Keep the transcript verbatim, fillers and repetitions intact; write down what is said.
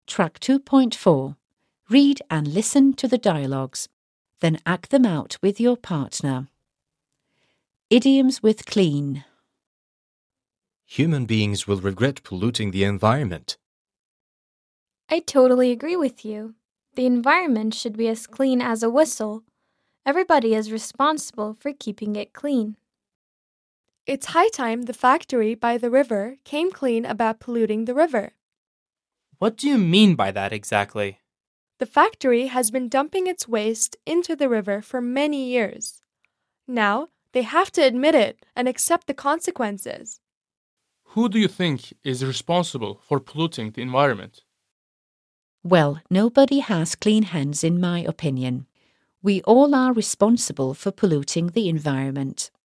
Track two point four. Read and listen to the dialogues. Then act them out with your partner. Idioms with clean. Human beings will regret polluting the environment. I totally agree with you. The environment should be as clean as a whistle. Everybody is responsible for keeping it clean. It's high time the factory by the river came clean about polluting the river. What do you mean by that exactly? The factory has been dumping its waste into the river for many years. Now, they have to admit it and accept the consequences. Who do you think is responsible for polluting the environment? Well, nobody has clean hands in my opinion. We all are responsible for polluting the environment.